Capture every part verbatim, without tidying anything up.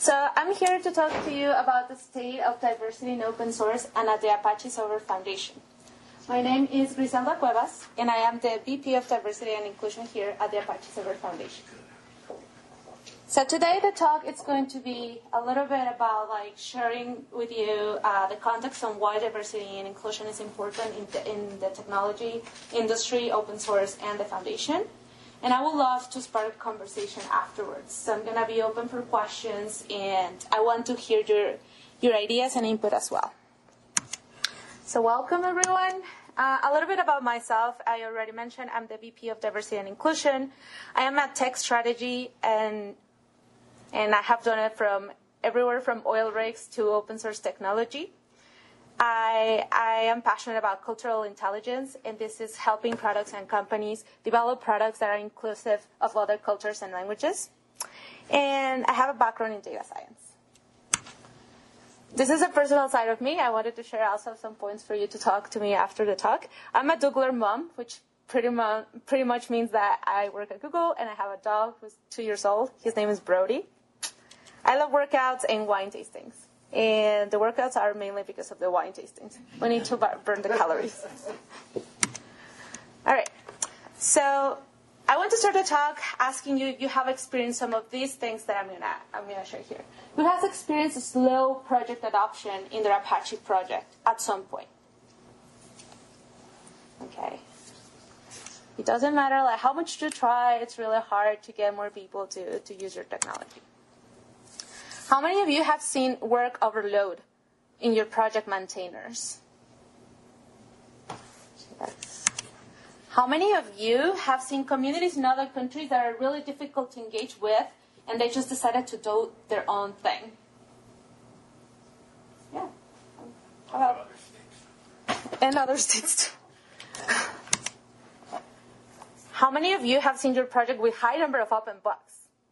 So I'm here to talk to you about the state of diversity in open source and at the Apache Server Foundation. My name is Griselda Cuevas, and I am the V P of Diversity and Inclusion here at the Apache Server Foundation. So today the talk is going to be a little bit about like sharing with you uh, the context on why diversity and inclusion is important in the, in the technology industry, open source, and the foundation. And I would love to spark a conversation afterwards. So I'm going to be open for questions, and I want to hear your, your ideas and input as well. So welcome, everyone. Uh, a little bit about myself. I already mentioned I'm the V P of Diversity and Inclusion. I am at Tech Strategy, and, and I have done it from everywhere from oil rigs to open source technology. I, I am passionate about cultural intelligence, and this is helping products and companies develop products that are inclusive of other cultures and languages. And I have a background in data science. This is a personal side of me. I wanted to share also some points for you to talk to me after the talk. I'm a Dougler mom, which pretty, mu- pretty much means that I work at Google, and I have a dog who's two years old. His name is Brody. I love workouts and wine tastings. And the workouts are mainly because of the wine tastings. We need to burn the calories. All right. So I want to start the talk asking you if you have experienced some of these things that I'm gonna I'm gonna share here. Who has experienced a slow project adoption in their Apache project at some point? Okay. It doesn't matter like how much you try. It's really hard to get more people to, to use your technology. How many of you have seen work overload in your project maintainers? Yes. How many of you have seen communities in other countries that are really difficult to engage with, and they just decided to do their own thing? Yeah. How about and other states too. How many of you have seen your project with high number of open bugs?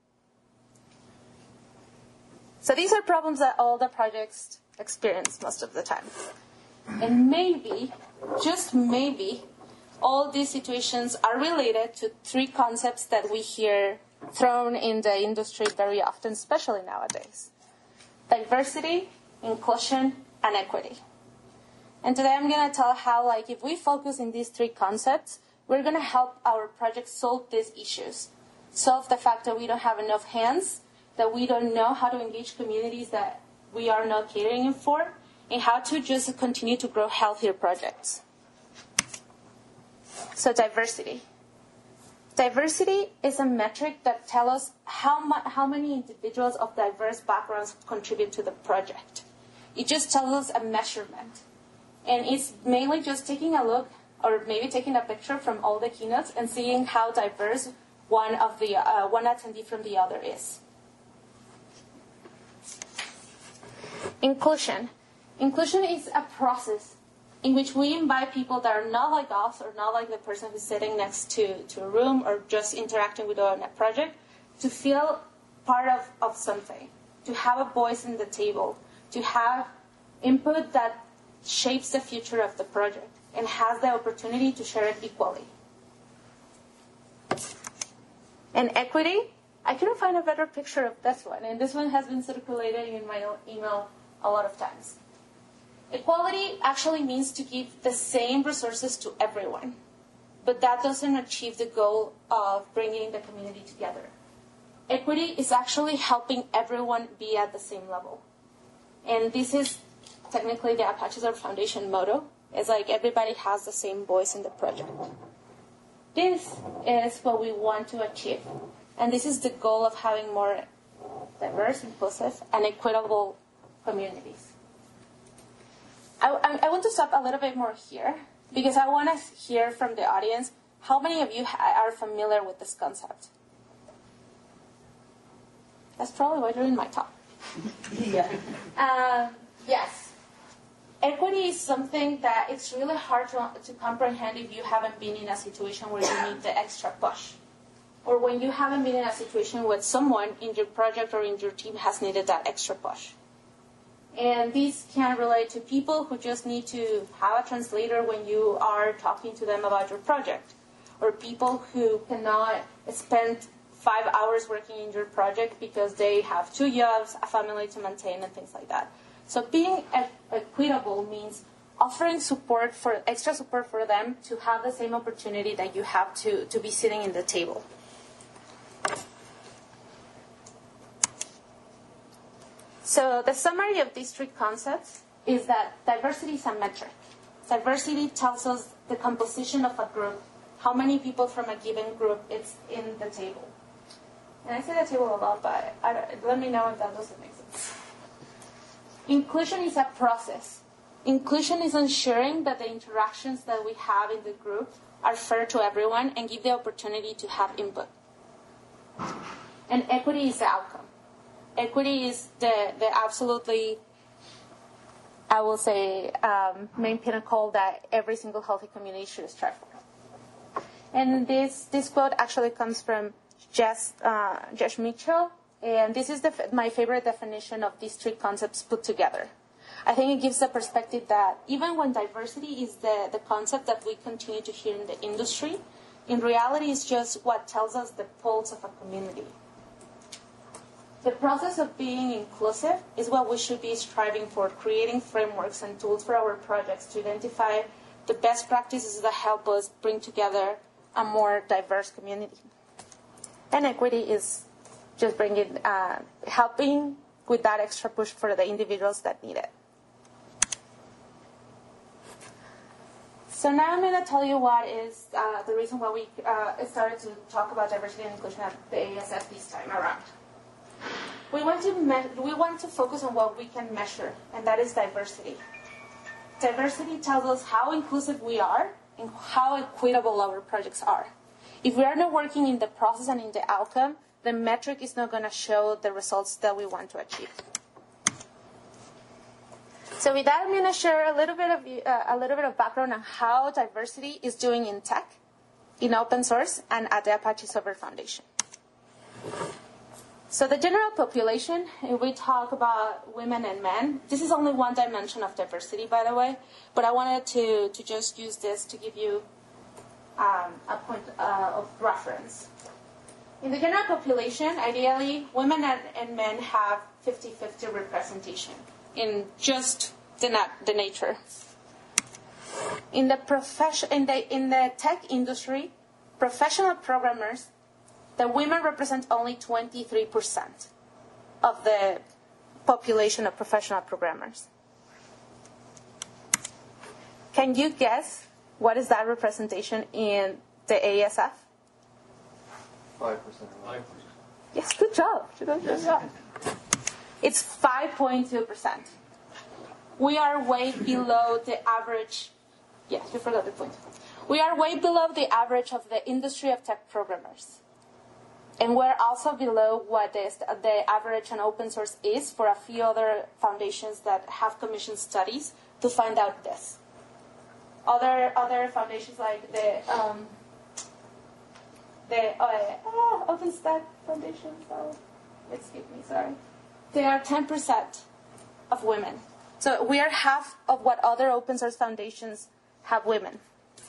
So these are problems that all the projects experience most of the time. And maybe, just maybe, all these situations are related to three concepts that we hear thrown in the industry very often, especially nowadays. Diversity, inclusion, and equity. And today I'm going to tell how, like, if we focus in these three concepts, we're going to help our project solve these issues. Solve the fact that we don't have enough hands, that we don't know how to engage communities that we are not catering for, and how to just continue to grow healthier projects. So diversity. Diversity is a metric that tells us how, mu- how many individuals of diverse backgrounds contribute to the project. It just tells us a measurement. And it's mainly just taking a look, or maybe taking a picture from all the keynotes and seeing how diverse one of the uh, one attendee from the other is. Inclusion. Inclusion is a process in which we invite people that are not like us or not like the person who's sitting next to, to a room or just interacting with us on a project to feel part of, of something, to have a voice in the table, to have input that shapes the future of the project and has the opportunity to share it equally. And equity. I couldn't find a better picture of this one, and this one has been circulating in my email a lot of times. Equality actually means to give the same resources to everyone, but that doesn't achieve the goal of bringing the community together. Equity is actually helping everyone be at the same level. And this is technically the Apache Server Foundation motto. It's like everybody has the same voice in the project. This is what we want to achieve. And this is the goal of having more diverse, inclusive, and equitable communities. I, I, I want to stop a little bit more here because I want to hear from the audience how many of you ha- are familiar with this concept. That's probably why you're in my talk. Yeah. Um, yes. Equity is something that it's really hard to, to comprehend if you haven't been in a situation where you need the extra push. Or when you haven't been in a situation where someone in your project or in your team has needed that extra push. And these can relate to people who just need to have a translator when you are talking to them about your project. Or people who cannot spend five hours working in your project because they have two jobs, a family to maintain, and things like that. So being equitable means offering support for extra support for them to have the same opportunity that you have to, to be sitting in the table. So the summary of these three concepts is that diversity is a metric. Diversity tells us the composition of a group, how many people from a given group is in the table. And I say the table a lot, but I don't, let me know if that doesn't make sense. Inclusion is a process. Inclusion is ensuring that the interactions that we have in the group are fair to everyone and give the opportunity to have input. And equity is the outcome. Equity is the, the absolutely, I will say, um, main pinnacle that every single healthy community should strive for. And this this quote actually comes from Jess, uh, Jess Mitchell, and this is the, my favorite definition of these three concepts put together. I think it gives the perspective that even when diversity is the, the concept that we continue to hear in the industry, in reality it's just what tells us the pulse of a community. The process of being inclusive is what we should be striving for, creating frameworks and tools for our projects to identify the best practices that help us bring together a more diverse community. And equity is just bringing, uh, helping with that extra push for the individuals that need it. So now I'm going to tell you what is uh, the reason why we uh, started to talk about diversity and inclusion at the A S F this time around. We want to me- we want to focus on what we can measure, and that is diversity. Diversity tells us how inclusive we are and how equitable our projects are. If we are not working in the process and in the outcome, the metric is not going to show the results that we want to achieve. So with that, I'm going to share a little bit of uh, a little bit of background on how diversity is doing in tech, in open source, and at the Apache Software Foundation. So the general population, if we talk about women and men, this is only one dimension of diversity, by the way, but I wanted to, to just use this to give you um, a point uh, of reference. In the general population, ideally, women and, and men have fifty-fifty representation in just the, nat- the nature. In the, profession, in, the, in the tech industry, professional programmers, the women represent only twenty-three percent of the population of professional programmers. Can you guess what is that representation in the A S F? five percent. five percent. Yes, good job. Good job. It's five point two percent. We are way below the average. Yes, you forgot the point. We are way below the average of the industry of tech programmers. And we're also below what the, the average on open source is for a few other foundations that have commissioned studies to find out this. Other other foundations like the um, the uh, oh, OpenStack Foundation, so excuse me, sorry. They are ten percent of women. So we are half of what other open source foundations have women.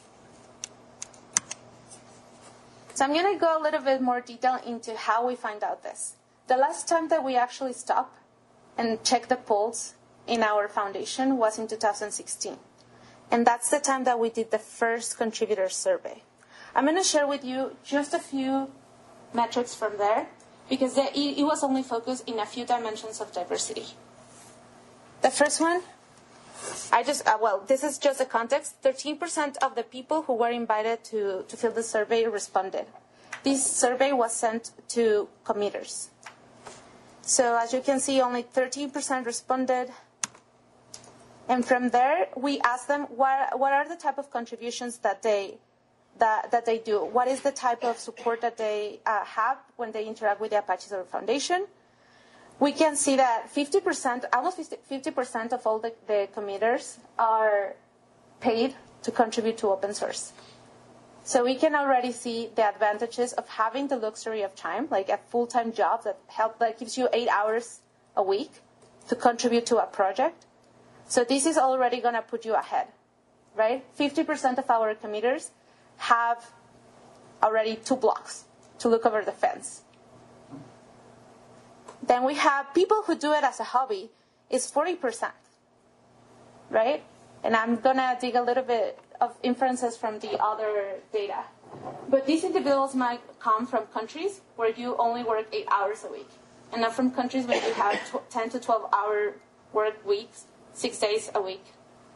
So I'm going to go a little bit more detail into how we find out this. The last time that we actually stopped and checked the polls in our foundation was in two thousand sixteen. And that's the time that we did the first contributor survey. I'm going to share with you just a few metrics from there because it was only focused in a few dimensions of diversity. The first one, I just, uh, well, this is just a context. thirteen percent of the people who were invited to, to fill the survey responded. This survey was sent to committers. So as you can see, only thirteen percent responded. And from there, we asked them what, what are the type of contributions that they that, that they do. What is the type of support that they uh, have when they interact with the Apache Software Foundation? We can see that fifty percent, almost fifty percent of all the, the committers are paid to contribute to open source. So we can already see the advantages of having the luxury of time, like a full-time job that help that gives you eight hours a week to contribute to a project. So this is already going to put you ahead, right? fifty percent of our committers have already two blocks to look over the fence. Then we have people who do it as a hobby is forty percent, right? And I'm going to dig a little bit of inferences from the other data. But these individuals might come from countries where you only work eight hours a week, and not from countries where you have ten to twelve hour work weeks, six days a week.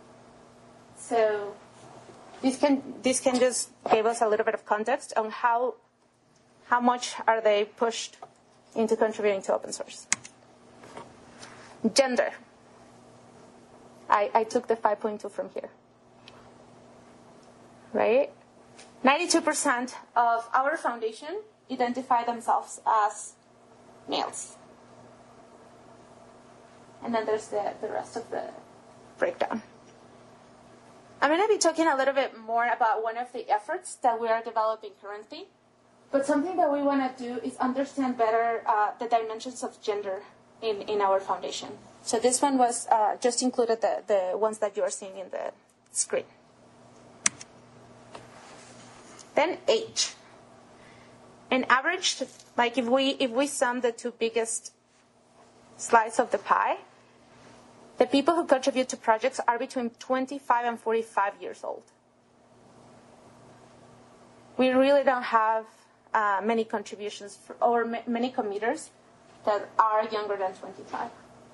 So this can this can just give us a little bit of context on how how much are they pushed into contributing to open source. Gender. I, I took the five point two from here. Right? ninety-two percent of our foundation identify themselves as males. And then there's the, the rest of the breakdown. I'm going to be talking a little bit more about one of the efforts that we are developing currently. But something that we want to do is understand better uh, the dimensions of gender in, in our foundation. So this one was uh, just included the, the ones that you are seeing in the screen. Then age. In average, like if we if we sum the two biggest slices of the pie, the people who contribute to projects are between twenty-five and forty-five years old. We really don't have uh, many contributions for, or m- many committers that are younger than twenty-five.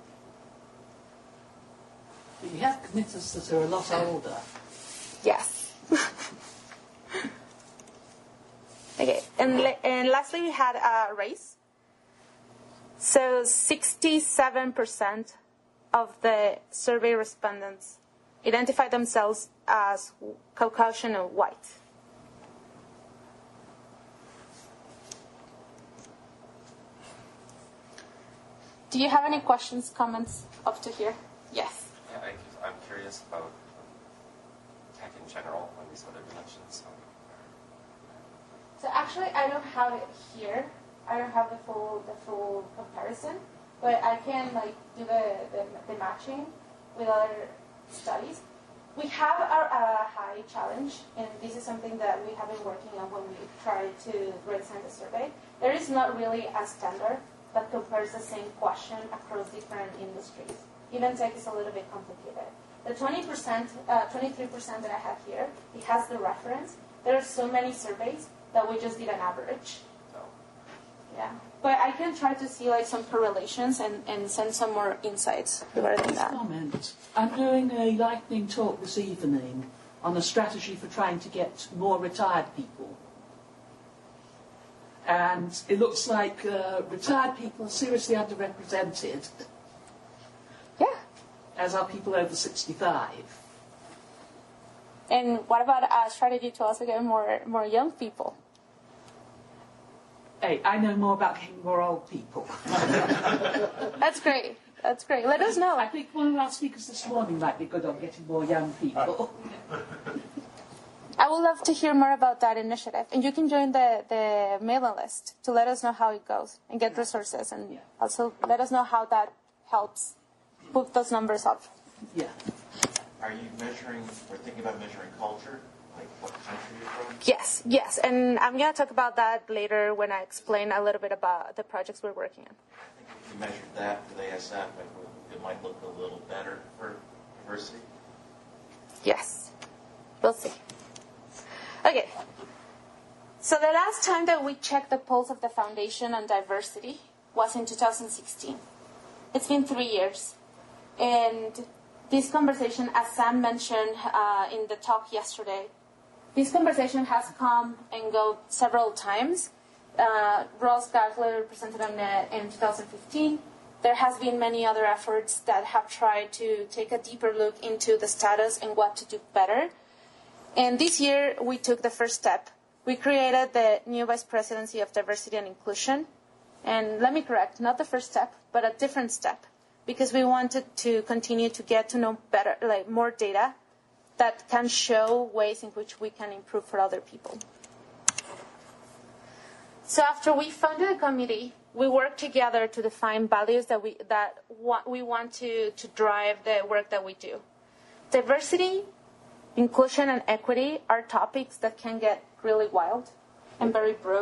But you have committers that are a lot older. Yes. Okay, and, and lastly we had a race. So sixty-seven percent of the survey respondents identified themselves as Caucasian and white. Do you have any questions, comments up to here? Yes. Yeah, I, I'm curious about tech in general on these other dimensions. So actually, I don't have it here. I don't have the full the full comparison, but I can like do the the, the matching with other studies. We have our uh, high challenge, and this is something that we have been working on when we try to redesign the survey. There is not really a standard that compares the same question across different industries. Even tech is a little bit complicated. The twenty percent, uh, twenty-three percent that I have here, it has the reference. There are so many surveys that we just did an average. Oh. Yeah. But I can try to see like some correlations and, and send some more insights regarding that. Comment. I'm doing a lightning talk this evening on a strategy for trying to get more retired people. And it looks like uh, retired people are seriously underrepresented, Yeah. as are people over sixty-five. And what about a strategy to also get more more young people? Hey, I know more about getting more old people. That's great. That's great. Let us know. I think one of our speakers this morning might be good on getting more young people. I would love to hear more about that initiative. And you can join the, the mailing list to let us know how it goes and get resources. And also let us know how that helps put those numbers up. Yeah. Are you measuring or thinking about measuring culture? Like what country you're from? Yes, yes. And I'm going to talk about that later when I explain a little bit about the projects we're working on. I think if you measured that with A S F, it, would, it might look a little better for diversity. Yes. We'll see. Okay. So the last time that we checked the pulse of the foundation on diversity was in two thousand sixteen. It's been three years. And this conversation, as Sam mentioned uh, in the talk yesterday, this conversation has come and go several times. Uh, Ross Gagler presented on it in two thousand fifteen. There has been many other efforts that have tried to take a deeper look into the status and what to do better. And this year, we took the first step. We created the new Vice Presidency of Diversity and Inclusion. And let me correct, not the first step, but a different step, because we wanted to continue to get to know better, like more data that can show ways in which we can improve for other people. So after we founded the committee, we worked together to define values that we that wa- we want to, to drive the work that we do. Diversity, inclusion, and equity are topics that can get really wild and very broad.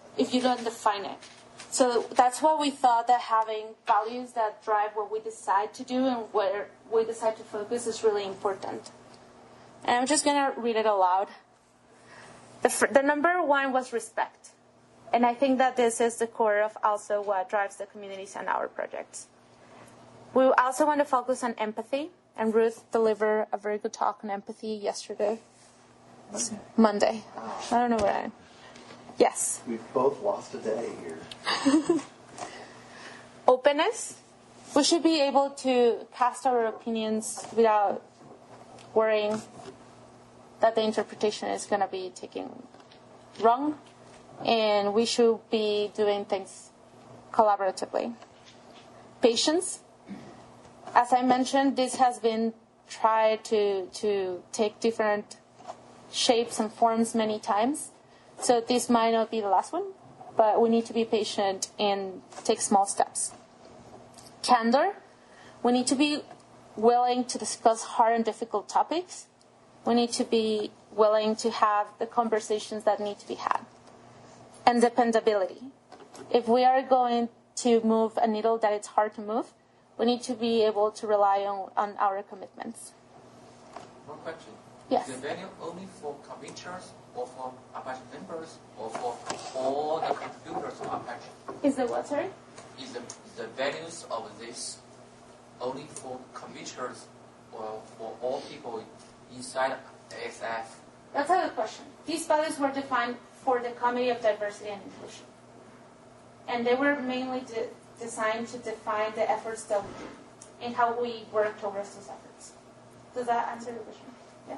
if you don't define it. So that's why we thought that having values that drive what we decide to do and where we decide to focus is really important. And I'm just going to read it aloud. The, fr- the number one was respect. And I think that this is the core of also what drives the communities and our projects. We also want to focus on empathy. And Ruth delivered a very good talk on empathy yesterday. Monday. Monday. I don't know where I am. Yes. We've both lost a day here. Openness. We should be able to cast our opinions without worrying that the interpretation is going to be taken wrong. And we should be doing things collaboratively. Patience. As I mentioned, this has been tried to, to take different shapes and forms many times. So this might not be the last one, but we need to be patient and take small steps. Candor. We need to be willing to discuss hard and difficult topics. We need to be willing to have the conversations that need to be had. And dependability. If we are going to move a needle that it's hard to move, we need to be able to rely on, on our commitments. One question. Yes. Is the venue only for contributors or for Apache members or for all the contributors of Apache? Is the what, sorry? Is the, is the values of this only for contributors or for all people inside A S F? That's a good question. These values were defined for the Committee of Diversity and Inclusion. And they were mainly de- designed to define the efforts that we do and how we work towards those efforts. Does that answer your question? Yeah.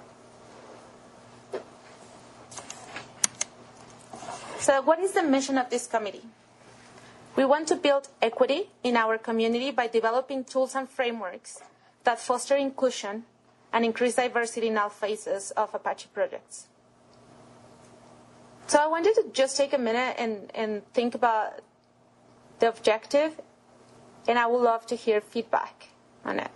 So what is the mission of this committee? We want to build equity in our community by developing tools and frameworks that foster inclusion and increase diversity in all phases of Apache projects. So I wanted to just take a minute and, and think about the objective, and I would love to hear feedback on it.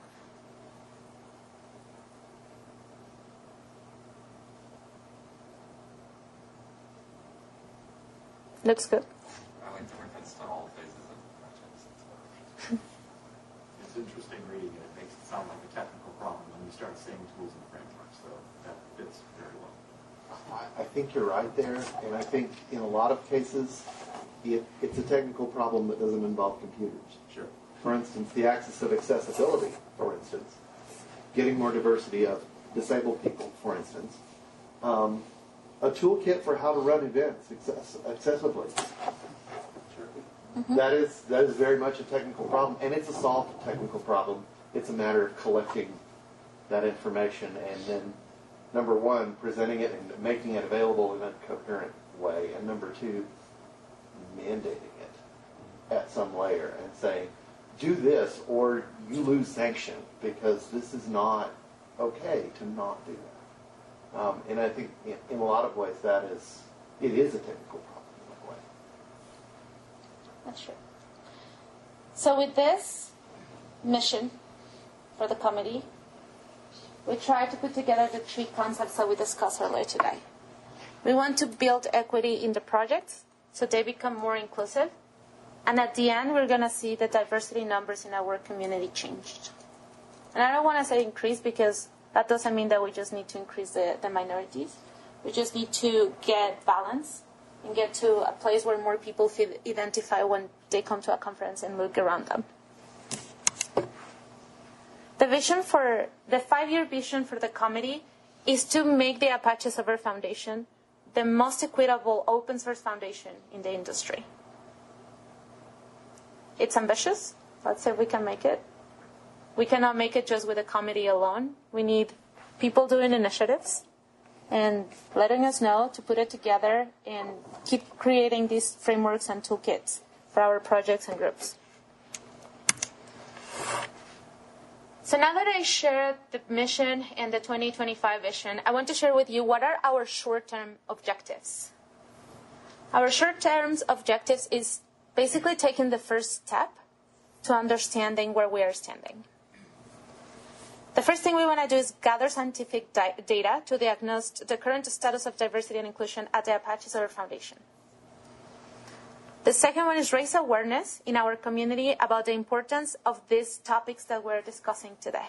Looks good. I like to reference on all phases of projects. It's interesting reading, and it makes it sound like a technical problem when you start saying tools and frameworks, so that fits very well. I think you're right there, and I think in a lot of cases, it, it's a technical problem that doesn't involve computers. Sure. For instance, the axis of accessibility, for instance, getting more diversity of disabled people, for instance, um, a toolkit for how to run events access- accessibly. Sure. Mm-hmm. That is that is very much a technical problem, and it's a solved technical problem. It's a matter of collecting that information and then, number one, presenting it and making it available in a coherent way, and number two, mandating it at some layer and saying, do this or you lose sanction, because this is not okay to not do that. Um, and I think in, in a lot of ways that is, it is a technical problem in that way. That's true. So with this mission for the committee, we try to put together the three concepts that we discussed earlier today. We want to build equity in the projects so they become more inclusive. And at the end, we're going to see the diversity numbers in our community changed. And I don't want to say increase, because that doesn't mean that we just need to increase the, the minorities. We just need to get balance and get to a place where more people feel identify when they come to a conference and look around them. The vision for the five-year vision for the committee is to make the Apache Software Foundation the most equitable open source foundation in the industry. It's ambitious. Let's say we can make it. We cannot make it just with the committee alone. We need people doing initiatives and letting us know to put it together and keep creating these frameworks and toolkits for our projects and groups. So now that I shared the mission and the twenty twenty-five vision, I want to share with you what are our short-term objectives. Our short-term objectives is basically taking the first step to understanding where we are standing. The first thing we want to do is gather scientific di- data to diagnose the current status of diversity and inclusion at the Apache Software Foundation. The second one is raise awareness in our community about the importance of these topics that we're discussing today.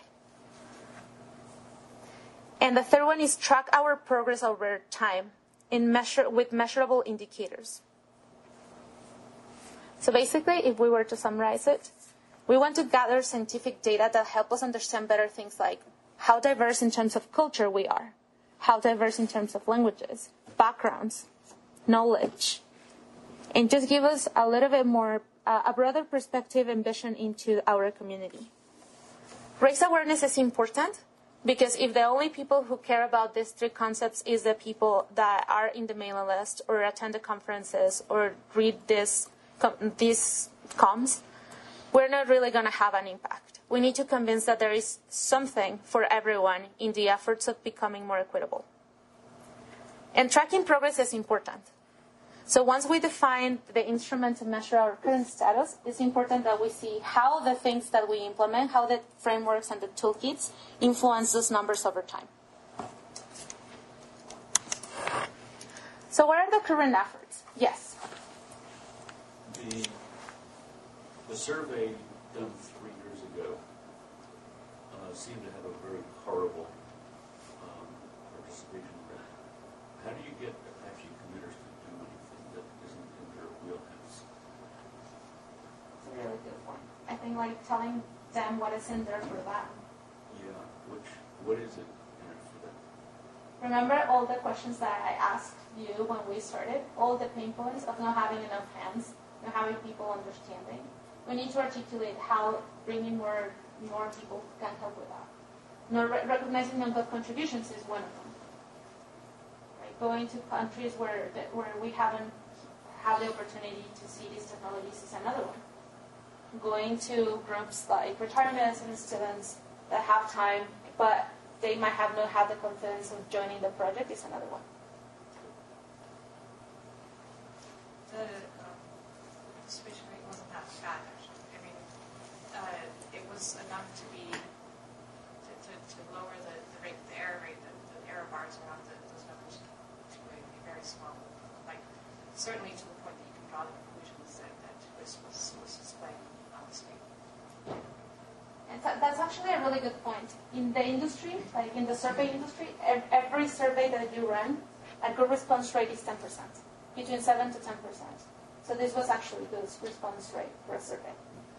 And the third one is track our progress over time in measure, with measurable indicators. So basically, if we were to summarize it, we want to gather scientific data that help us understand better things like how diverse in terms of culture we are, how diverse in terms of languages, backgrounds, knowledge, and just give us a little bit more, uh, a broader perspective and vision into our community. Raise awareness is important because if the only people who care about these three concepts is the people that are in the mailing list or attend the conferences or read this, com- these comms, we're not really going to have an impact. We need to convince that there is something for everyone in the efforts of becoming more equitable. And tracking progress is important. So once we define the instrument to measure our current status, it's important that we see how the things that we implement, how the frameworks and the toolkits influence those numbers over time. So what are the current efforts? Yes? The, the survey done three years ago uh, seemed to have a very horrible um, participation rate. How do you get Apache committers to do anything that isn't in their wheelhouse? That's a really good point. I think like telling them what is in there for them. Yeah, which, what is it in it for them? Remember all the questions that I asked you when we started? All the pain points of not having enough hands, not having people understanding. We need to articulate how bringing more more people can help with that. Not re- recognizing non-code contributions is one of them. Right? Going to countries where the, where we haven't had the opportunity to see these technologies is another one. Going to groups like retired medicine students that have time, but they might have not had the confidence of joining the project is another one. The um, participation rate wasn't that bad, actually. I mean, uh, it was enough to be, to, to, to lower the, the rate, the error rate, the, the error bars around the, those numbers to a, a very small, like, certainly to the point that you can draw the conclusions that, that was, was, was displaying on the screen. And th- that's actually a really good point. In the industry, like in the survey industry, ev- every survey that you run, a good response rate is ten percent, between seven to ten percent. So this was actually good response rate for a survey.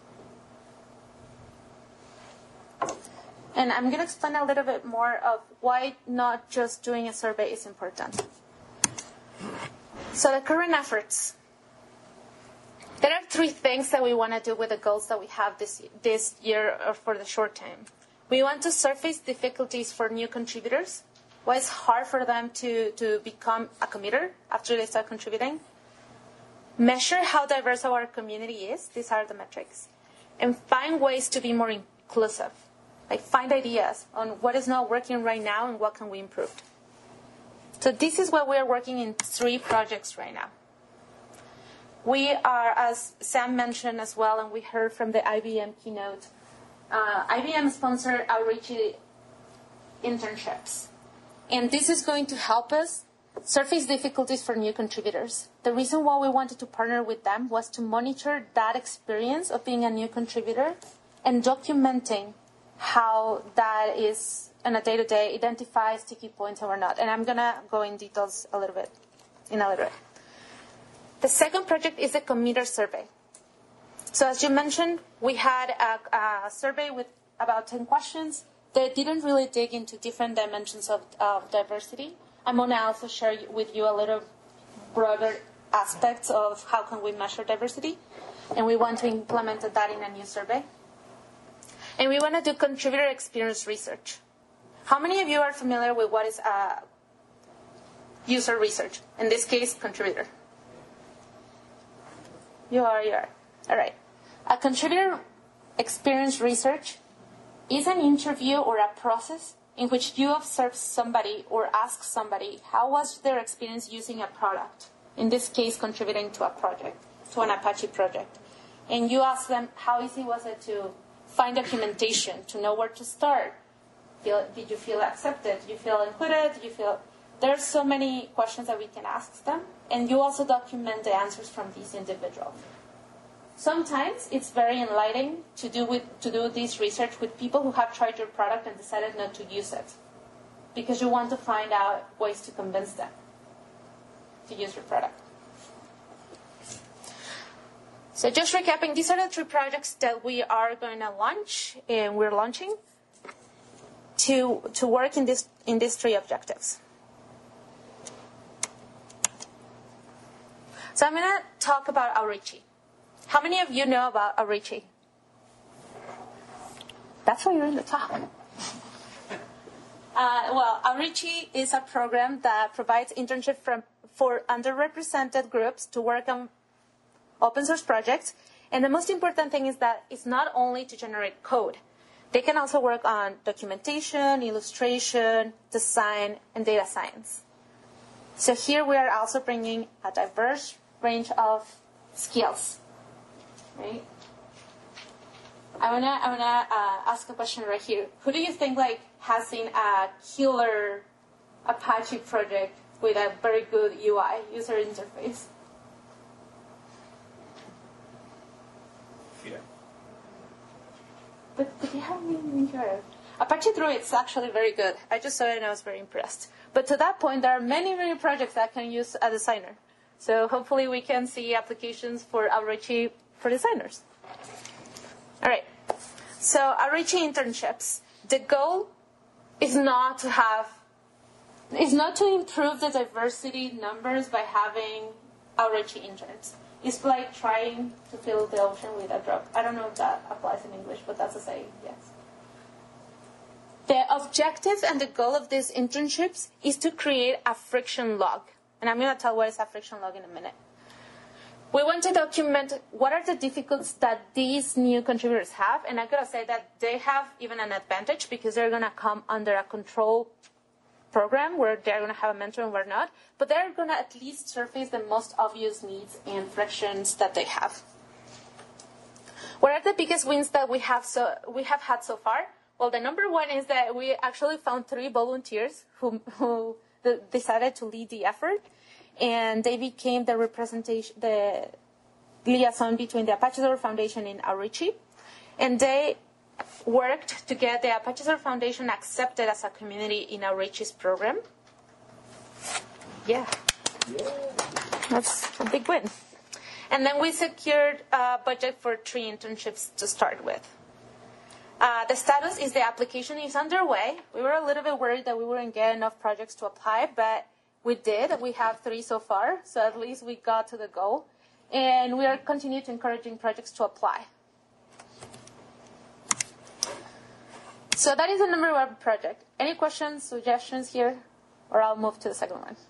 And I'm going to explain a little bit more of why not just doing a survey is important. So the current efforts. There are three things that we want to do with the goals that we have this this year or for the short term. We want to surface difficulties for new contributors. Why it's hard for them to, to become a committer after they start contributing. Measure how diverse our community is. These are the metrics. And find ways to be more inclusive. Like find ideas on what is not working right now and what can we improve. So this is what we are working in three projects right now. We are, as Sam mentioned as well, and we heard from the I B M keynote, uh, I B M sponsored outreach internships. And this is going to help us surface difficulties for new contributors. The reason why we wanted to partner with them was to monitor that experience of being a new contributor and documenting how that is on a day-to-day, identifies sticky points or not. And I'm going to go in details a little bit, in a little bit. The second project is a committer survey. So as you mentioned, we had a, a survey with about ten questions that didn't really dig into different dimensions of, of diversity. I'm going to also share with you a little broader aspects of how can we measure diversity. And we want to implement that in a new survey. And we want to do contributor experience research. How many of you are familiar with what is uh, user research? In this case, contributor. You are, you are. All right. A contributor experience research is an interview or a process in which you observe somebody or ask somebody how was their experience using a product, in this case contributing to a project, to an Apache project. And you ask them how easy was it to find documentation, to know where to start. Feel, did you feel accepted? Did you feel included? Did you feel there's so many questions that we can ask them, and you also document the answers from these individuals. Sometimes it's very enlightening to do with to do this research with people who have tried your product and decided not to use it, because you want to find out ways to convince them to use your product. So just recapping, these are the three projects that we are going to launch, and we're launching to to work in this in these three objectives. So I'm going to talk about Outreachy. How many of you know about Outreachy? That's why you're in the top. Uh, well, Outreachy is a program that provides internship from, for underrepresented groups to work on open source projects. And the most important thing is that it's not only to generate code. They can also work on documentation, illustration, design, and data science. So here we are also bringing a diverse range of skills, right? I wanna I wanna uh, ask a question right here. Who do you think like has seen a killer Apache project with a very good U I, user interface? Yeah. But, but you haven't even heard. Apache Druid is actually very good. I just saw it and I was very impressed. But to that point, there are many, many projects that can use a designer. So hopefully we can see applications for Outreachy for designers. All right. So Outreachy internships. The goal is not to have, is not to improve the diversity numbers by having Outreachy interns. It's like trying to fill the ocean with a drop. I don't know if that applies in English, but that's a saying, yes. The objective and the goal of these internships is to create a friction log. And I'm going to tell what is a friction log in a minute. We want to document what are the difficulties that these new contributors have. And I'm going to say that they have even an advantage because they're going to come under a control program where they're going to have a mentor and we're not. But they're going to at least surface the most obvious needs and frictions that they have. What are the biggest wins that we have so we have had so far? Well, the number one is that we actually found three volunteers who who decided to lead the effort, and they became the representation, the liaison between the Apache Software Foundation and Outreachy, and they worked to get the Apache Software Foundation accepted as a community in Outreachy's program. Yeah. yeah, that's a big win. And then we secured a budget for three internships to start with. Uh, the status is the application is underway. We were a little bit worried that we wouldn't get enough projects to apply, but we did. We have three so far, so at least we got to the goal. And we are continuing to encouraging projects to apply. So that is the number one project. Any questions, suggestions here? Or I'll move to the second one.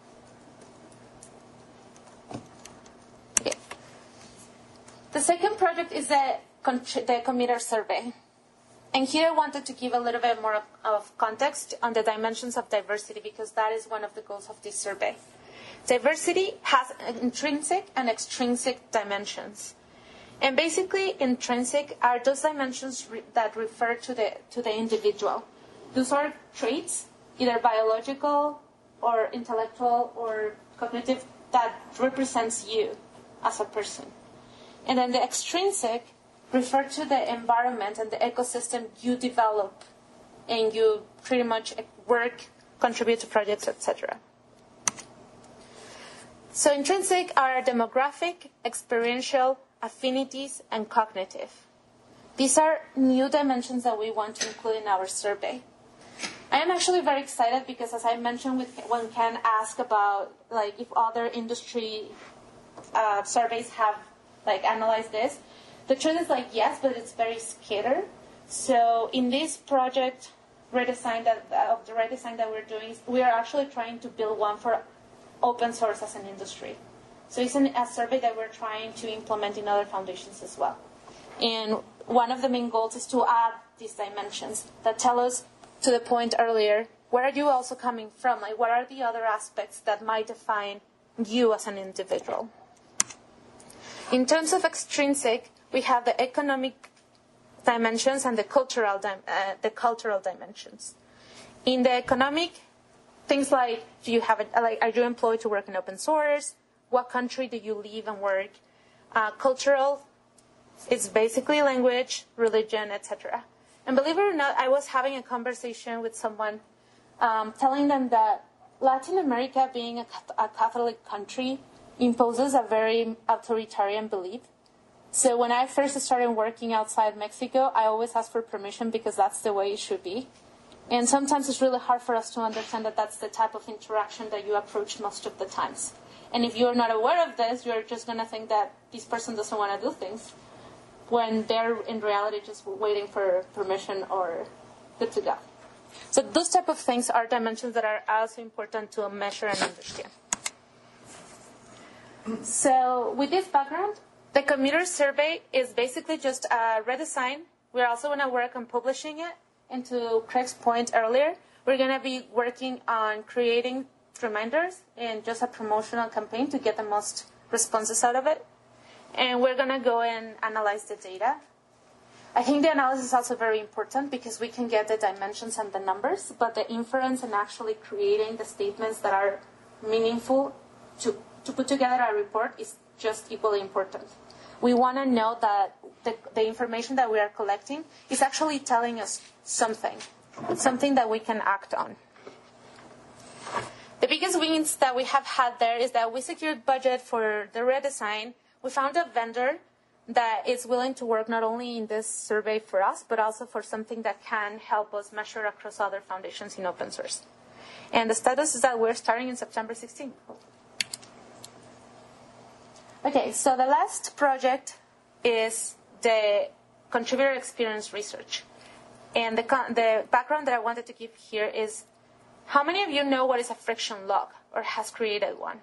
Okay. The second project is the, the committer survey. And here I wanted to give a little bit more of, of context on the dimensions of diversity because that is one of the goals of this survey. Diversity has intrinsic and extrinsic dimensions. And basically, intrinsic are those dimensions re- that refer to the to the individual. Those are traits, either biological or intellectual or cognitive, that represents you as a person. And then the extrinsic refer to the environment and the ecosystem you develop and you pretty much work, contribute to projects, et cetera. So intrinsic are demographic, experiential, affinities, and cognitive. These are new dimensions that we want to include in our survey. I am actually very excited because, as I mentioned, with, when Ken asked about like if other industry uh, surveys have like analyzed this, the truth is like yes, but it's very scattered. So in this project redesign that of the redesign that we're doing, we are actually trying to build one for open source as an industry. So it's an, a survey that we're trying to implement in other foundations as well. And one of the main goals is to add these dimensions that tell us, to the point earlier, where are you also coming from? Like, what are the other aspects that might define you as an individual? In terms of extrinsic, we have the economic dimensions and the cultural, di- uh, the cultural dimensions. In the economic things like, do you have a, like, are you employed to work in open source? What country do you live and work? Uh, cultural, it's basically language, religion, et cetera. And believe it or not, I was having a conversation with someone um, telling them that Latin America, being a, a Catholic country, imposes a very authoritarian belief. So when I first started working outside Mexico, I always ask for permission because that's the way it should be. And sometimes it's really hard for us to understand that that's the type of interaction that you approach most of the times. And if you're not aware of this, you're just going to think that this person doesn't want to do things, when they're in reality just waiting for permission or good to go. So those type of things are dimensions that are also important to measure and understand. So with this background, the commuter survey is basically just a redesign. We're also going to work on publishing it. And to Craig's point earlier, we're going to be working on creating reminders and just a promotional campaign to get the most responses out of it. And we're going to go and analyze the data. I think the analysis is also very important because we can get the dimensions and the numbers, but the inference and actually creating the statements that are meaningful to, to put together a report is just equally important. We want to know that the, the information that we are collecting is actually telling us something, something that we can act on. The biggest wins that we have had there is that we secured budget for the redesign. We found a vendor that is willing to work not only in this survey for us, but also for something that can help us measure across other foundations in open source. And the status is that we're starting in September sixteenth. Okay, so the last project is the contributor experience research. And the, the background that I wanted to give here is, how many of you know what is a friction log or has created one?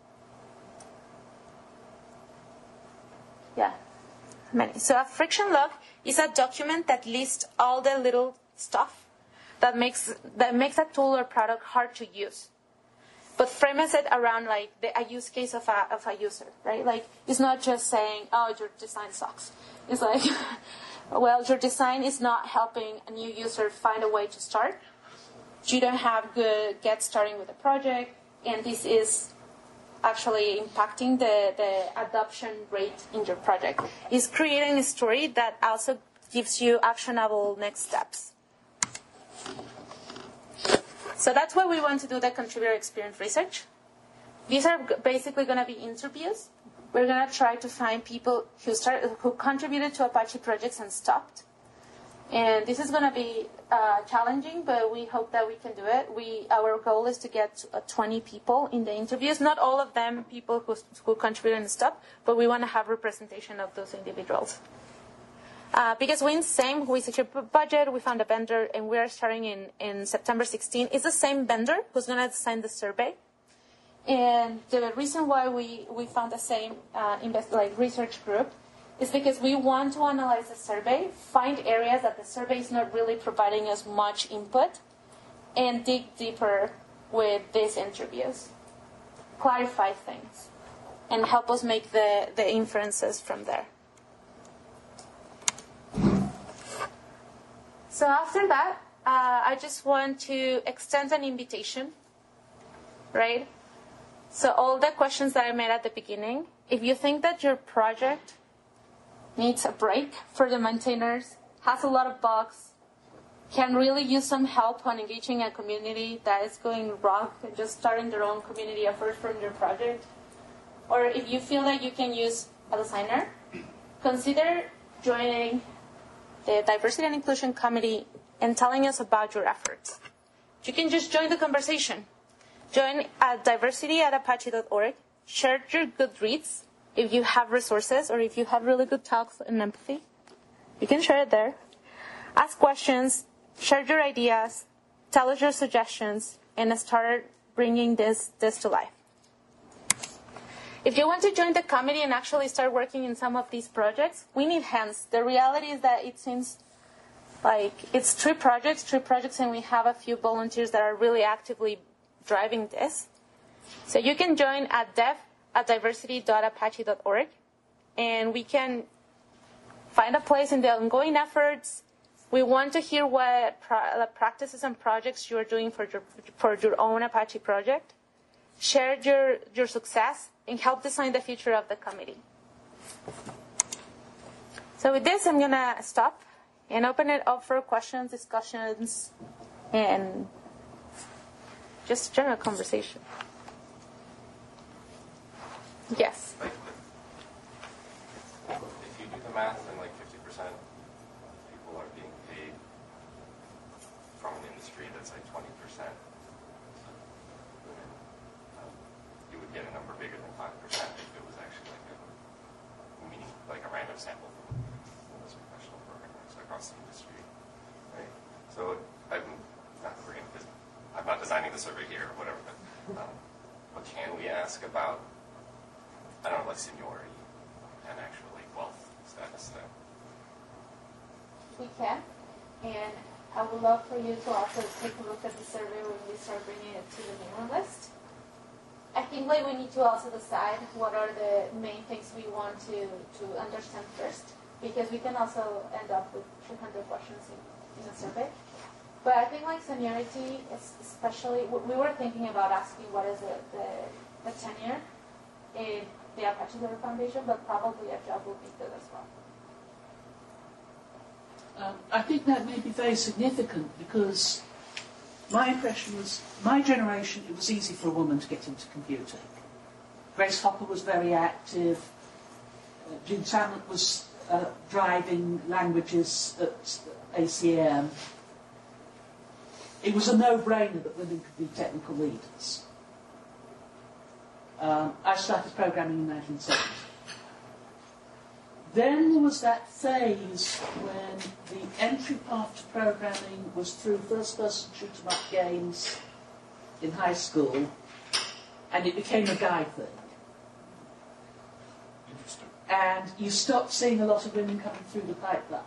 Yeah, many. So a friction log is a document that lists all the little stuff that makes that makes a tool or product hard to use, but frames it around like the, a use case of a of a user, right? Like it's not just saying, "Oh, your design sucks." It's like, well, your design is not helping a new user find a way to start. You don't have good get starting with a project, and this is actually impacting the, the adoption rate in your project. It's creating a story that also gives you actionable next steps. So that's why we want to do the contributor experience research. These are basically going to be interviews. We're going to try to find people who started, who contributed to Apache projects and stopped. And this is going to be uh, challenging, but we hope that we can do it. We our goal is to get uh, twenty people in the interviews. Not all of them people who, who contributed and stopped, but we want to have representation of those individuals. Uh, because we in same, we secured budget, we found a vendor, and we are starting in, in September sixteenth. It's the same vendor who's going to design the survey. And the reason why we, we found the same uh, invest, like research group is because we want to analyze the survey, find areas that the survey is not really providing us much input, and dig deeper with these interviews, clarify things, and help us make the, the inferences from there. So after that, uh, I just want to extend an invitation, right? So all the questions that I made at the beginning, if you think that your project needs a break for the maintainers, has a lot of bugs, can really use some help on engaging a community that is going wrong and just starting their own community effort from your project, or if you feel like you can use a designer, consider joining the Diversity and Inclusion Committee and telling us about your efforts. You can just join the conversation. Join at diversity at apache dot org. Share your good reads. If you have resources or if you have really good talks and empathy, you can share it there. Ask questions, share your ideas, tell us your suggestions, and start bringing this, this to life. If you want to join the committee and actually start working in some of these projects, we need hands. The reality is that it seems like it's three projects, three projects, and we have a few volunteers that are really actively driving this. So you can join at dev at diversity dot apache dot org, and we can find a place in the ongoing efforts, We want to hear what pro- the practices and projects you are doing for your, for your own Apache project. Share your, your success and help design the future of the committee. So with this, I'm going to stop and open it up for questions, discussions, and just general conversation. Yes? Like, if you do the math, then like fifty percent of people are being paid from an industry that's like twenty percent women. Um, you would get a number bigger than five percent if it was actually like a meaning, like a random sample from those professional programmers across the industry, right? So I'm not agreeing because I'm not designing the survey here or whatever, but um, what can we ask about? I don't know, like seniority and actually wealth status then. We can. And I would love for you to also take a look at the survey when we start bringing it to the mailing list. I think like we need to also decide what are the main things we want to, to understand first, because we can also end up with two hundred questions in, in a survey. But I think like seniority is especially, we were thinking about asking what is the, the, the tenure in the Apache Server Foundation, but probably a job would be good as well. Um, I think that may be very significant because my impression was, my generation, it was easy for a woman to get into computing. Grace Hopper was very active. Uh, Jean Talent was uh, driving languages at A C M. It was a no-brainer that women could be technical leaders. Um, I started programming in nineteen seventy. Then there was that phase when the entry path to programming was through first-person shoot-'em-up games in high school, and it became a guy thing. Interesting. And you stopped seeing a lot of women coming through the pipeline.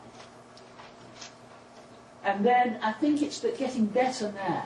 And then I think it's getting better now.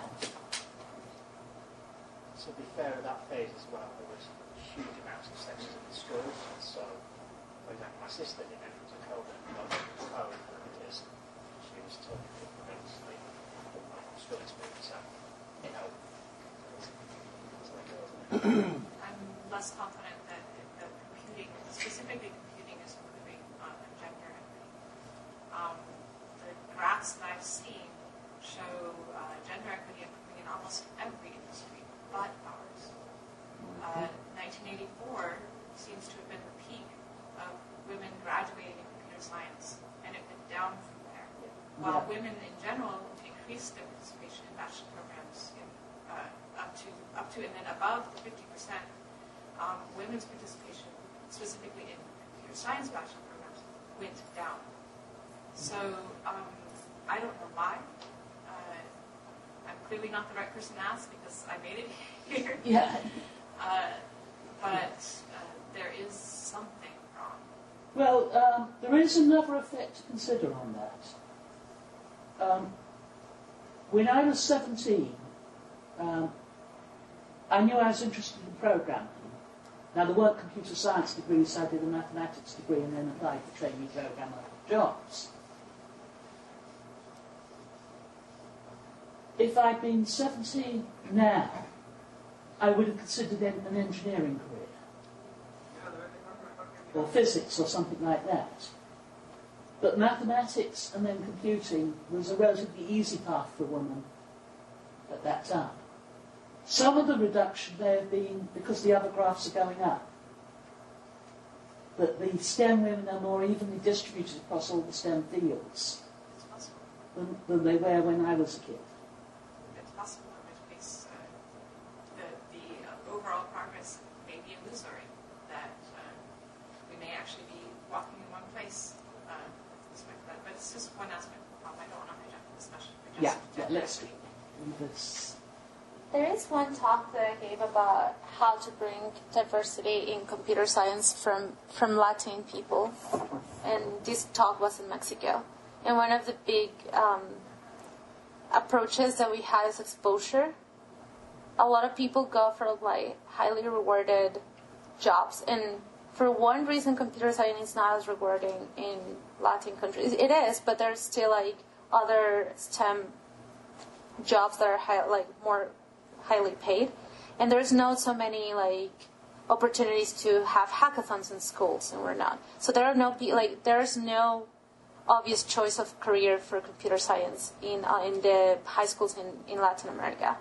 To be fair, at that phase as well, there was huge amounts of sexism in schools. So, for example, my sister didn't enter into code and not code because she was taught tremendously from school experience. So, you know, it's like it. I'm less confident that, that computing, specifically computing, is improving on gender equity. Um, the graphs that I've seen show uh, gender equity improving in almost every industry but ours. Uh, nineteen eighty-four seems to have been the peak of women graduating in computer science, and it went down from there. While Yeah. women in general increased their participation in bachelor programs in, uh, up to up to and then above the fifty percent, um, women's participation, specifically in computer science bachelor programs, went down. So um, I don't know why. Uh, I'm clearly not the right person to ask because I made it here. Yeah. Uh, but uh, there is something wrong. Well, um, there is another effect to consider on that. Um, when I was seventeen, um, I knew I was interested in programming. Now, there weren't computer science degrees, so I did a mathematics degree and then applied for trainee programmer jobs. If I'd been seventeen now, I would have considered an engineering career, or physics, or something like that. But mathematics and then computing was a relatively easy path for a woman at that time. Some of the reduction may have been because the other graphs are going up. That the STEM women are more evenly distributed across all the STEM fields than, than they were when I was a kid. It's possible in which case uh, the, the uh, overall progress may be illusory, that uh, we may actually be walking in one place uh, with respect to that. But it's just one aspect of the problem. I don't want to hijack the discussion. For Yeah, just yeah, let's do this. There is one talk that I gave about how to bring diversity in computer science from, from Latin people. And this talk was in Mexico. And one of the big um, approaches that we had is exposure. A lot of people go for like highly rewarded jobs. And for one reason, computer science is not as rewarding in Latin countries. It is, but there's still like other STEM jobs that are high, like more highly paid, and there's not so many like opportunities to have hackathons in schools, and we're not. So there are no like there's no obvious choice of career for computer science in uh, in the high schools in, in Latin America.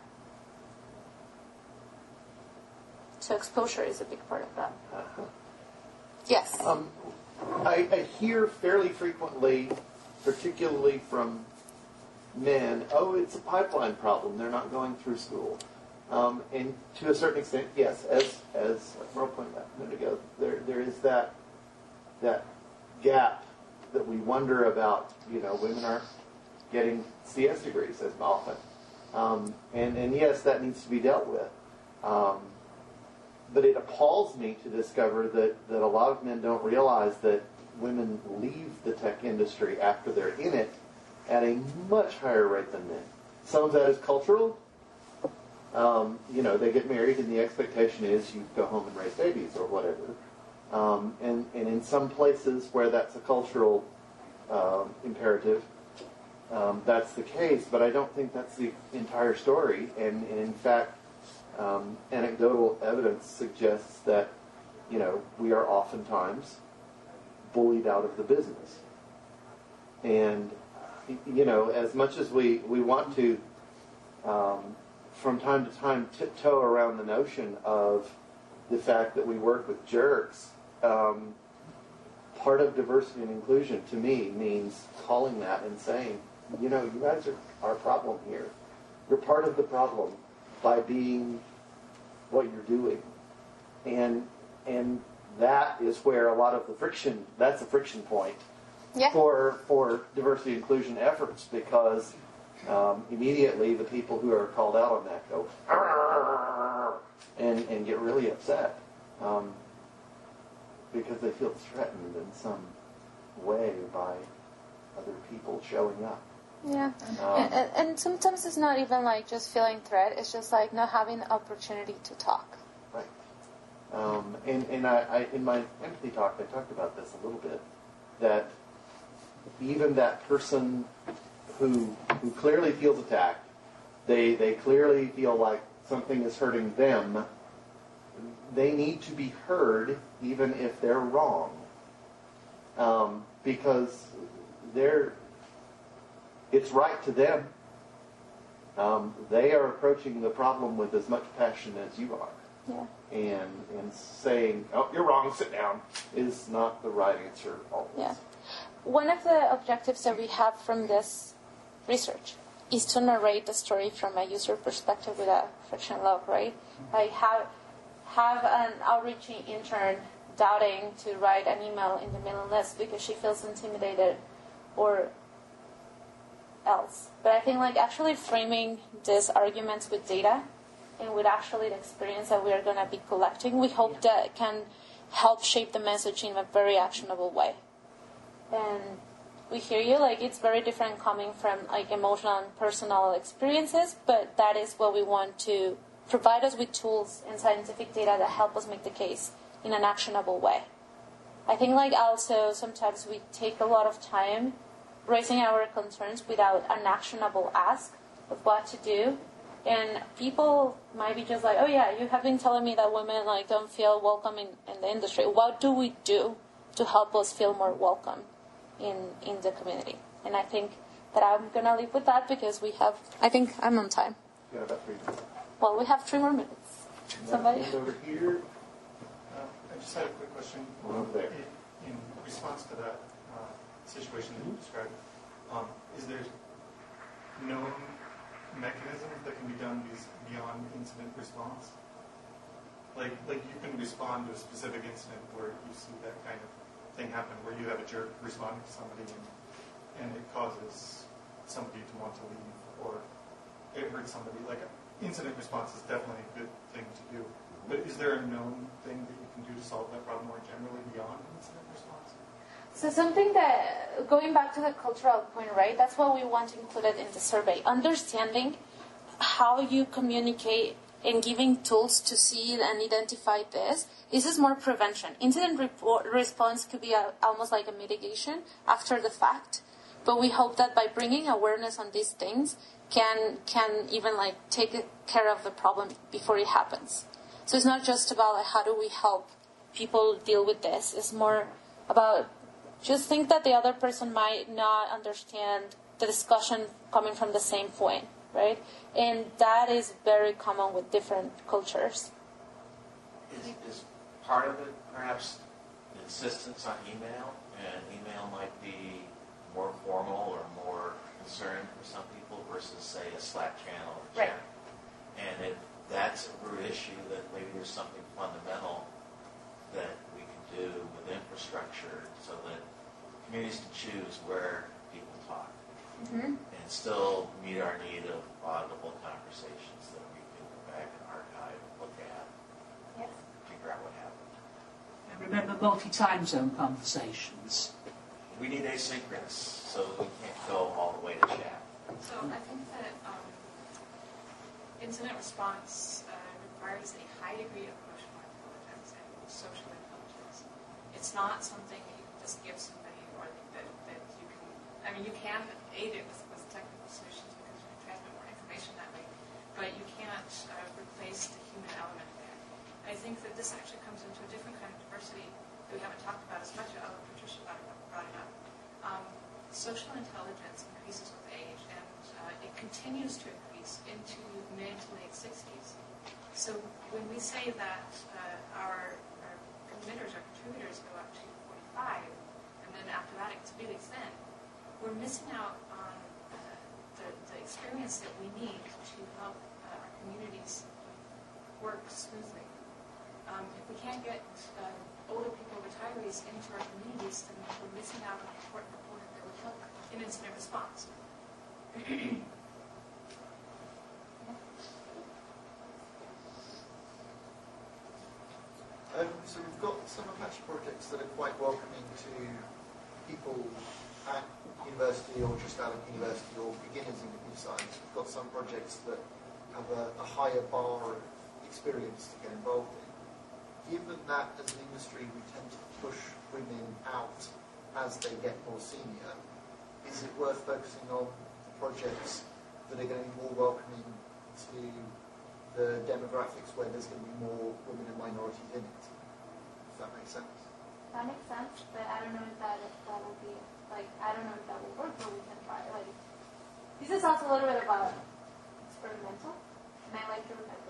So exposure is a big part of that. Uh-huh. Yes. Um, I, I hear fairly frequently, particularly from men, oh, it's a pipeline problem. They're not going through school. Um, and to a certain extent, yes, as as Merle pointed out a minute ago, there there is that that gap that we wonder about. You know, women aren't getting C S degrees as often, um, and and yes, that needs to be dealt with. Um, but it appalls me to discover that that a lot of men don't realize that women leave the tech industry after they're in it at a much higher rate than men. Some of that is cultural. Um, you know, they get married and the expectation is you go home and raise babies or whatever. Um, and, and in some places where that's a cultural um, imperative, um, that's the case. But I don't think that's the entire story. And, and in fact, um, anecdotal evidence suggests that, you know, we are oftentimes bullied out of the business. And, you know, as much as we, we want to... Um, from time to time tiptoe around the notion of the fact that we work with jerks, um, part of diversity and inclusion to me means calling that and saying, you know, you guys are our problem here. You're part of the problem by being what you're doing. And and that is where a lot of the friction, that's a friction point yeah. for for diversity and inclusion efforts, because Um, immediately, the people who are called out on that go and and get really upset um, because they feel threatened in some way by other people showing up. Yeah, Um, and, and sometimes it's not even like just feeling threat. It's just like not having the opportunity to talk. Right. Um, and and I, I in my empathy talk, I talked about this a little bit. That even that person who who clearly feels attacked, they they clearly feel like something is hurting them, they need to be heard even if they're wrong. Um, because they're it's right to them. Um, they are approaching the problem with as much passion as you are. Yeah. And and saying, oh, you're wrong, sit down, is not the right answer always. Yeah. One of the objectives that we have from this research is to narrate the story from a user perspective with a friction log, right? Like have have an outreach intern doubting to write an email in the mailing list because she feels intimidated or else. But I think like actually framing these arguments with data and with actually the experience that we are going to be collecting, we hope that can help shape the message in a very actionable way. And we hear you, like it's very different coming from like emotional and personal experiences, but that is what we want to provide us with tools and scientific data that help us make the case in an actionable way. I think like also sometimes we take a lot of time raising our concerns without an actionable ask of what to do. And people might be just like, oh yeah, you have been telling me that women like don't feel welcome in, in the industry. What do we do to help us feel more welcome in in the community? And I think that I'm going to leave with that because we have, I think I'm on time. You got about three minutes. Well, we have three more minutes. Somebody? Hand over here. Uh, I just had a quick question. One over there. In, in response to that uh, situation that you described, um, is there known mechanisms that can be done beyond incident response? Like, like you can respond to a specific incident where you see that kind of thing happen, where you have a jerk responding to somebody and, and it causes somebody to want to leave, or it hurts somebody. Like, incident response is definitely a good thing to do. But is there a known thing that you can do to solve that problem more generally beyond incident response? So something that, going back to the cultural point, right, that's what we want included in the survey. Understanding how you communicate and giving tools to see and identify this. This is more prevention. Incident report response could be a, almost like a mitigation after the fact. but we hope that by bringing awareness on these things can can even like take care of the problem before it happens. So it's not just about like, how do we help people deal with this. It's more about just think that the other person might not understand the discussion coming from the same point, right? And that is very common with different cultures. Is, is part of it perhaps the insistence on email? And email might be more formal or more concerned for some people versus, say, a Slack channel or chat. Right. And if that's a root issue, then maybe there's something fundamental that we can do with infrastructure so that communities can choose where people talk mm-hmm. and still meet our need of audible conversations that we can go back and archive, look at, yes. figure out what happened. And remember multi-time zone conversations. We need asynchronous, so we can't go all the way to chat. So I think that um, incident response uh, requires a high degree of emotional intelligence and social intelligence. It's not something that you can just give somebody or that, that you can, I mean, you can aid it with, with technical solutions because you can transmit more information that way, but you can't uh, replace the human element there. And I think that this actually comes into a different kind of diversity that we haven't talked about as much, although Patricia brought it up. Brought it up. Um, social intelligence increases with age, and uh, it continues to increase into mid to late sixties. So when we say that uh, our, our committers, our contributors go up to forty-five, and then after that it really thin, we're missing out on uh, the, the experience that we need to help uh, our communities work smoothly. Um, if we can't get uh, older people, retirees, into our communities, then we're missing out on an important component that would help in incident response. um, so we've got some Apache projects that are quite welcoming to people at university or just out of university or beginners in computer science. We've got some projects that have a, a higher bar of experience to get involved in. Given that as an industry we tend to push women out as they get more senior, is it worth focusing on projects that are going to be more welcoming to the demographics where there's going to be more women and minorities in it? Does that make sense? That makes sense, but I don't know if that if that will be like I don't know if that will work, but we can try. Like this is also a little bit about experimental, and I like to remember.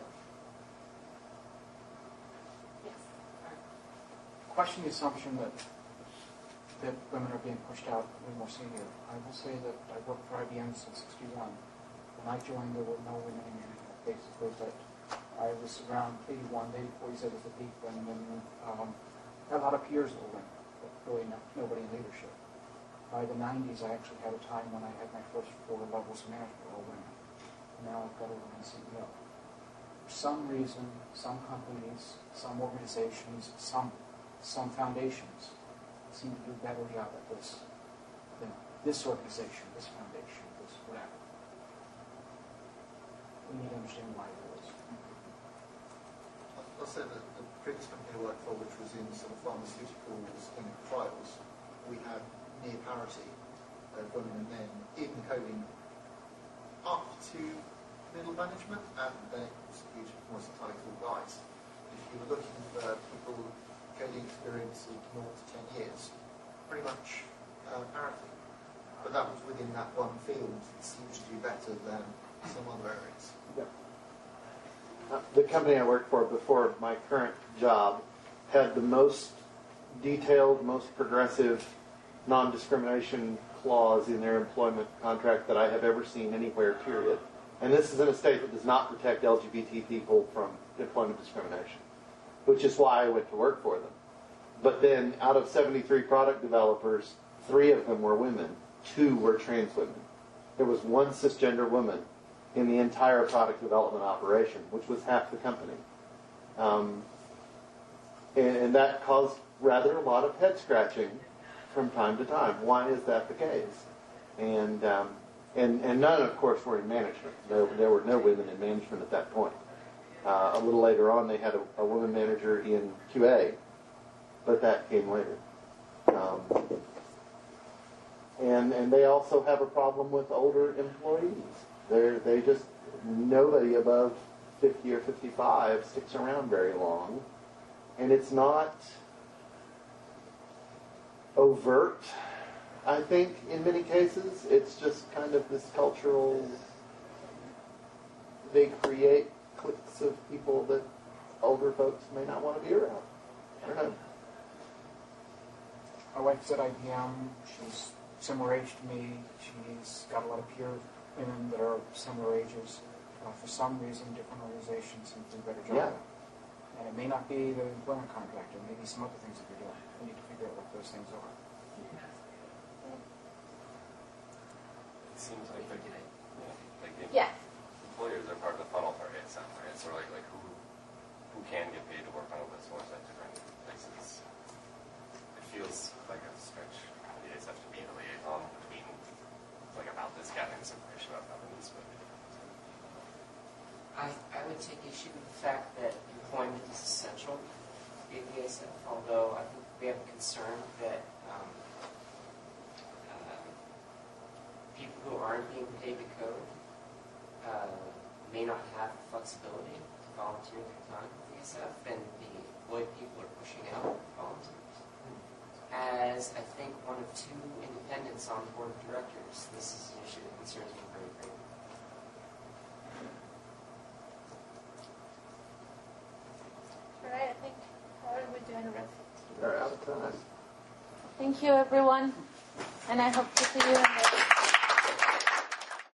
Question the assumption that that women are being pushed out when more senior. I will say that I worked for I B M since sixty-one. When I joined, there were no women in management. Basically, but I was around eighty-one, eighty-four, you said was the peak when women um, had a lot of peers that were women, but really not, nobody in leadership. By the nineties, I actually had a time when I had my first four levels of management were all women. Now I've got a woman C E O. For some reason, some companies, some organizations, some Some foundations seem to do a better job at this than this organization, this foundation, this whatever. We need to understand why it is. I'll say that the previous company I worked for, which was in sort of pharmaceuticals clinical trials, we had near parity of women and men in coding up to middle management, and then it was huge, almost entirely all guys. If you were looking for people coding experience of zero to ten years, pretty much uh, parity. But that was within that one field. It seems to do better than some other areas. Yeah. Uh, the company I worked for before my current job had the most detailed, most progressive non-discrimination clause in their employment contract that I have ever seen anywhere, period. And this is in a state that does not protect L G B T people from employment discrimination, which is why I went to work for them. But then out of seventy-three product developers, three of them were women, two were trans women. There was one cisgender woman in the entire product development operation, which was half the company. Um, and, and that caused rather a lot of head scratching from time to time. Why is that the case? And um, and, and none, of course, were in management. There, there were no women in management at that point. Uh, a little later on, they had a, a woman manager in Q A, but that came later. Um, And and they also have a problem with older employees. They're they just nobody above fifty or fifty-five sticks around very long, and it's not overt. I think in many cases it's just kind of this cultural. They create cliques of people that older folks may not want to be around. I don't know. My wife's at I B M. She's similar age to me. She's got a lot of peer women that are similar ages. Uh, for some reason, different organizations seem to do a better job. Yeah. And it may not be the employment contract. It may be some other things that you're doing. We need to figure out what those things are. It seems like the, yeah, like the Yeah. employers are part of the funnel for A S F, right? It's sort of like, like who who can get paid to work on open source at different places. It feels like a stretch for the A S F to be a liaison between, like, about this, gathering this information about companies, but I, I would take issue with the fact that employment is essential in the A S F, although I think we have a concern that um, uh, people who aren't being paid to code uh, may not have the flexibility to volunteer their time with the A S F, and the employed people are pushing out volunteers. As I think one of two independents on the board of directors, this is an issue that concerns me very greatly. All right, I think, how are we doing, Rick? They're out of time. Thank you, everyone, and I hope to see you in the